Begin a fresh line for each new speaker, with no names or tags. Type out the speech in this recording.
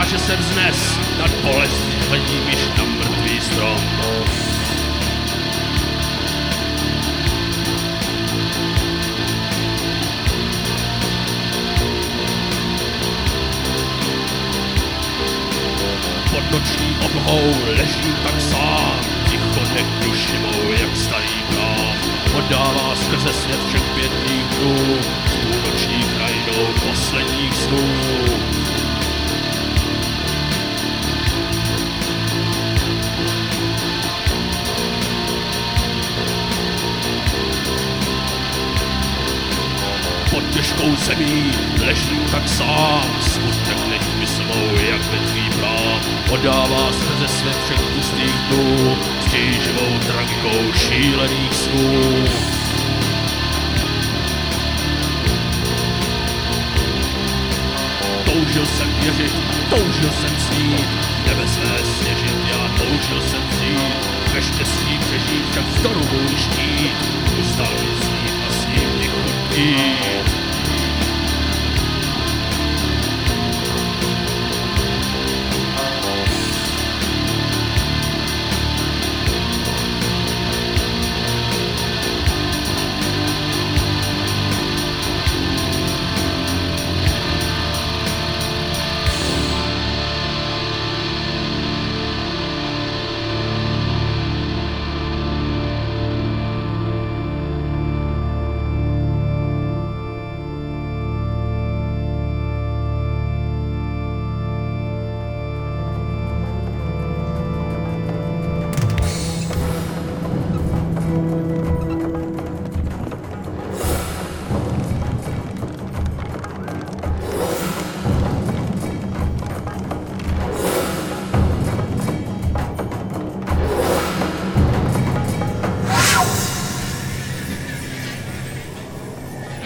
že se vznes nad bolestí, hledím již na mrtvý strom. Pod noční oblohou ležím tak sám, ticho nech duši mou jak starý krám. Oddává skrze svět všech pěkných dnů, s půlnoční krajinou posledních snů. Pod těžkou zemí ležím tak sám, smutek nech mysl mou jak mrtvý prám. Oddává skrze svět všech pustých dnů, s tíživou tragikou šílených snů. Toužil jsem věřit, toužil jsem snít, nebe své sněžit, já toužil jsem vzít, ve štěstí přežít však vzdoru můj štít, zůstal mi snít a s ním mě chutí.